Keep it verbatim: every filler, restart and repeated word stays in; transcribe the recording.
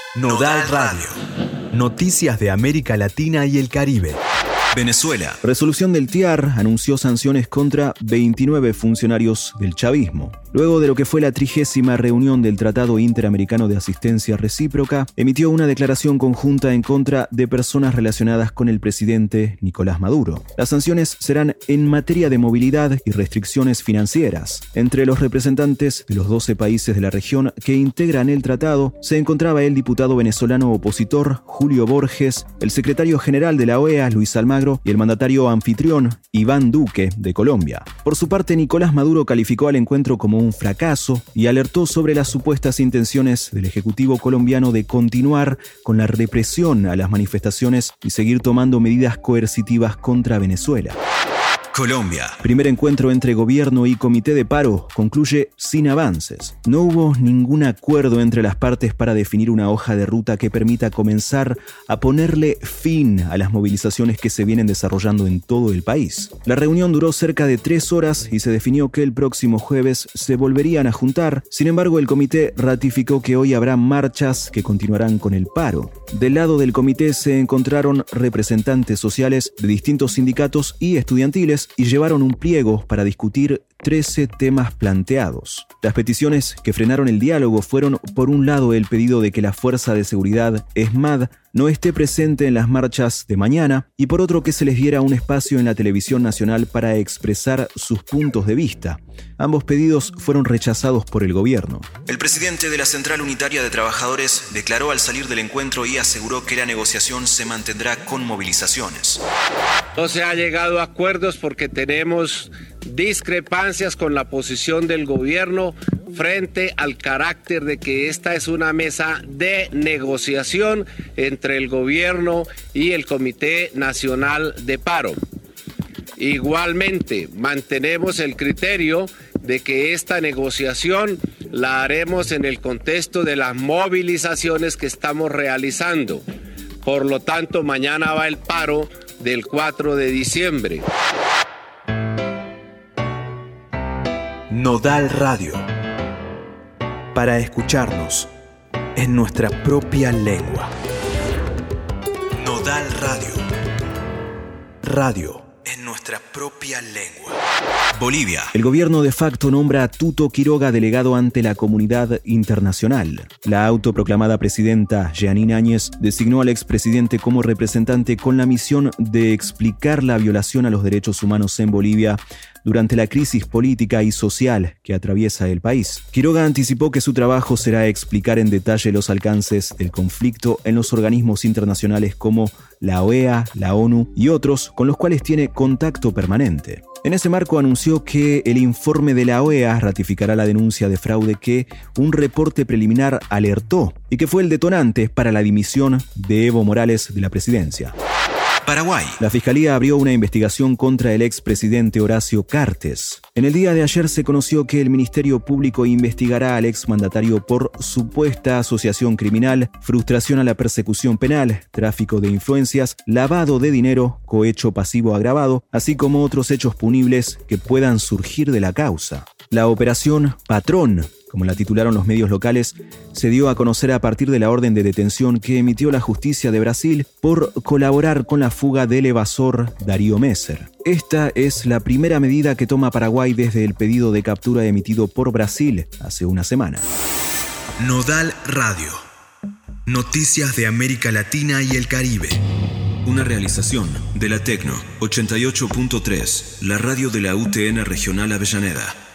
Nodal Radio. Noticias de América Latina y el Caribe. Venezuela. Resolución del T I A R anunció sanciones contra veintinueve funcionarios del chavismo. Luego de lo que fue la trigésima reunión del Tratado Interamericano de Asistencia Recíproca, emitió una declaración conjunta en contra de personas relacionadas con el presidente Nicolás Maduro. Las sanciones serán en materia de movilidad y restricciones financieras. Entre los representantes de los doce países de la región que integran el tratado se encontraba el diputado venezolano opositor Julio Borges, el secretario general de la O E A, Luis Almagro, y el mandatario anfitrión, Iván Duque, de Colombia. Por su parte, Nicolás Maduro calificó al encuentro como un fracaso y alertó sobre las supuestas intenciones del Ejecutivo colombiano de continuar con la represión a las manifestaciones y seguir tomando medidas coercitivas contra Venezuela. Colombia. Primer encuentro entre gobierno y comité de paro concluye sin avances. No hubo ningún acuerdo entre las partes para definir una hoja de ruta que permita comenzar a ponerle fin a las movilizaciones que se vienen desarrollando en todo el país. La reunión duró cerca de tres horas y se definió que el próximo jueves se volverían a juntar. Sin embargo, el comité ratificó que hoy habrá marchas que continuarán con el paro. Del lado del comité se encontraron representantes sociales de distintos sindicatos y estudiantiles y llevaron un pliego para discutir trece temas planteados. Las peticiones que frenaron el diálogo fueron, por un lado, el pedido de que la Fuerza de Seguridad ESMAD no esté presente en las marchas de mañana y por otro que se les diera un espacio en la televisión nacional para expresar sus puntos de vista. Ambos pedidos fueron rechazados por el gobierno. El presidente de la Central Unitaria de Trabajadores declaró al salir del encuentro y aseguró que la negociación se mantendrá con movilizaciones. No se ha llegado a acuerdos porque tenemos discrepancias con la posición del gobierno frente al carácter de que esta es una mesa de negociación entre el gobierno y el Comité Nacional de Paro. Igualmente, mantenemos el criterio de que esta negociación la haremos en el contexto de las movilizaciones que estamos realizando. Por lo tanto, mañana va el paro del cuatro de diciembre. Nodal Radio. Para escucharnos en nuestra propia lengua. Nodal Radio. Radio en nuestra propia lengua. Bolivia. El gobierno de facto nombra a Tuto Quiroga delegado ante la comunidad internacional. La autoproclamada presidenta Jeanine Áñez designó al expresidente como representante con la misión de explicar la violación a los derechos humanos en Bolivia durante la crisis política y social que atraviesa el país. Quiroga anticipó que su trabajo será explicar en detalle los alcances del conflicto en los organismos internacionales como la O E A, la ONU y otros con los cuales tiene contacto permanente. En ese marco anunció que el informe de la O E A ratificará la denuncia de fraude que un reporte preliminar alertó y que fue el detonante para la dimisión de Evo Morales de la presidencia. Paraguay. La Fiscalía abrió una investigación contra el expresidente Horacio Cartes. En el día de ayer se conoció que el Ministerio Público investigará al exmandatario por supuesta asociación criminal, frustración a la persecución penal, tráfico de influencias, lavado de dinero, cohecho pasivo agravado, así como otros hechos punibles que puedan surgir de la causa. La operación Patrón, como la titularon los medios locales, se dio a conocer a partir de la orden de detención que emitió la justicia de Brasil por colaborar con la fuga del evasor Darío Messer. Esta es la primera medida que toma Paraguay desde el pedido de captura emitido por Brasil hace una semana. Nodal Radio. Noticias de América Latina y el Caribe. Una realización de la Tecno ochenta y ocho punto tres, la radio de la U T N Regional Avellaneda.